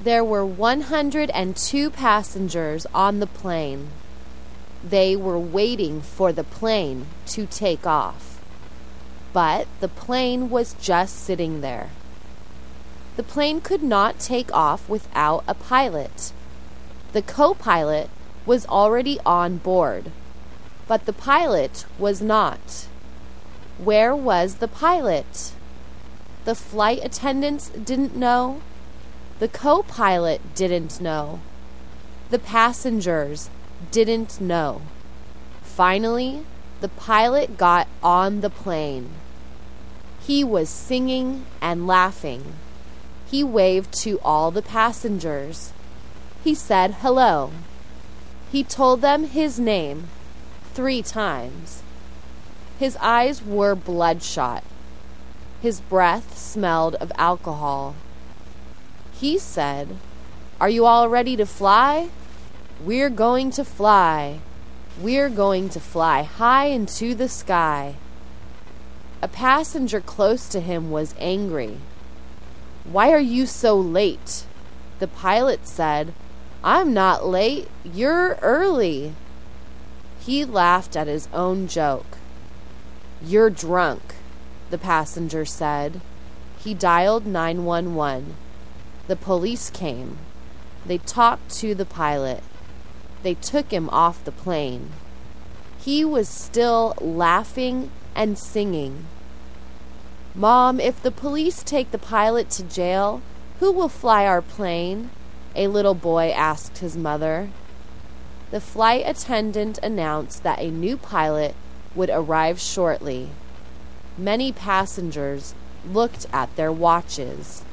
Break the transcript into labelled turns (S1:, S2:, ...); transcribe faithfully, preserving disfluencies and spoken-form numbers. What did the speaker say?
S1: There were one hundred two passengers on the plane. They were waiting for the plane to take off. But the plane was just sitting there. The plane could not take off without a pilot. The co-pilot was already on board, but the pilot was not. Where was the pilot? The flight attendants didn't know. The co-pilot didn't know. The passengers didn't know. Finally, the pilot got on the plane. He was singing and laughing. He waved to all the passengers. He said hello. He told them his name three times. His eyes were bloodshot. His breath smelled of alcohol. He said, "Are you all ready to fly? We're going to fly. We're going to fly high into the sky." A passenger close to him was angry. "Why are you so late?" The pilot said, "I'm not late. You're early." He laughed at his own joke. "You're drunk," the passenger said. He dialed nine one one. The police came. They talked to the pilot. They took him off the plane. He was still laughing and singing. "Mom, if the police take the pilot to jail, who will fly our plane?" a little boy asked his mother. The flight attendant announced that a new pilot would arrive shortly. Many passengers looked at their watches.